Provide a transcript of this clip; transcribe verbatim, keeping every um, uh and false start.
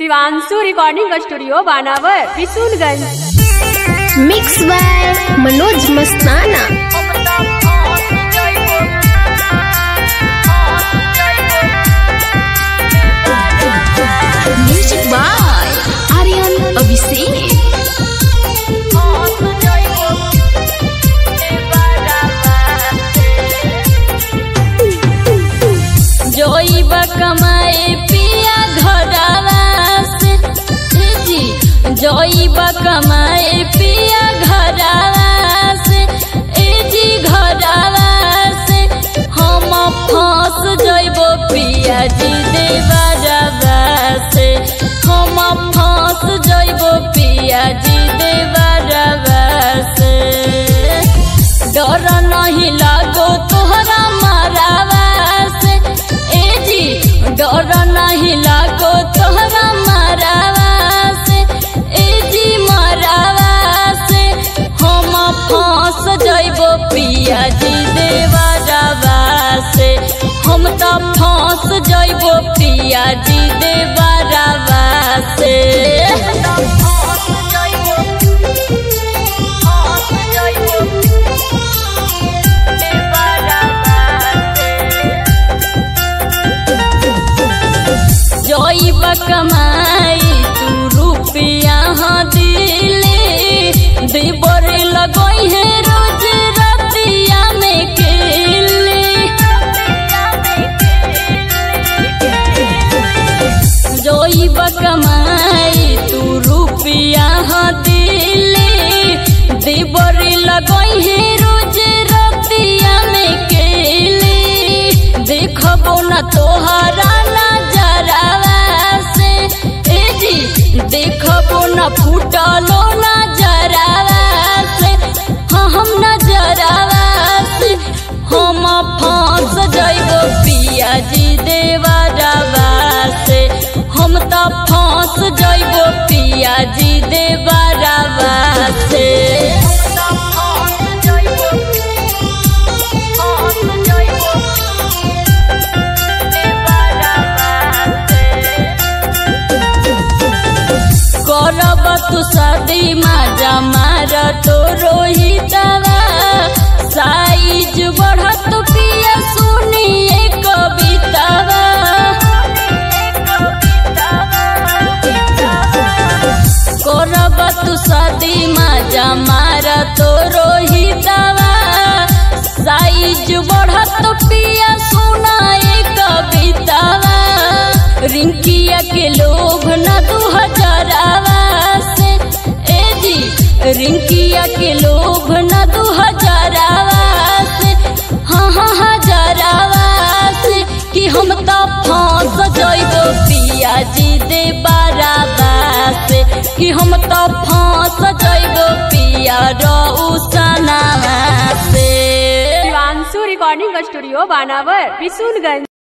Shivanshu recording studio Banawar Vishunganj. Mix by Manoj Mastana. Music by Aryan Abhishek. जोइबा कमाए पिया घरवा से जी, जोइबा कमाए पिया घरवा से ए जी घरवा से हम फंस जइबो पिया जी देवरवा से हम फंस जइबो पिया जी देवरवा से। डर नहीं लागो तोहरा मारवा से ए जी, डर नहीं लागो तोहरा मारवा से ए जी मारवा से हम फंस जइबो पिया जी देवरवा से हम तो फंस जइबो पिया जी देवरवा से। जोइबा कमाई तू रुपया दिले देवर लगोई है रोज रतिया में केले। जोइबा कमाई तू रुपया दिले देवर लगोई है रोज रतिया में केले। देखबो न तोहरा देखबो न फूटलो नजरवा से हाँ हम नजरवा से हम फंस जइबो पिया जी देवरवा से हम तो फंस जइबो पिया जी देवरवा से। करब तू शादी माजा मार तो रोहितवा साइज बढ़त पिया सुनिए कवितवा। करब तू शादी माजा मार तो रोहितवा साइज बढ़त पिया सुनाए कवितवा। रिंकिया के लोभ न दू हजारवा से ए जी, रिंकिया के लोभ न दू हजारवा से हाँ हाँ हजारवा से कि हम तो फंस जइबो पिया जी देवरवा से कि हम तो फंस जइबो पिया रउसनवा से। Shivanshu recording studio Banawar Bishunganj.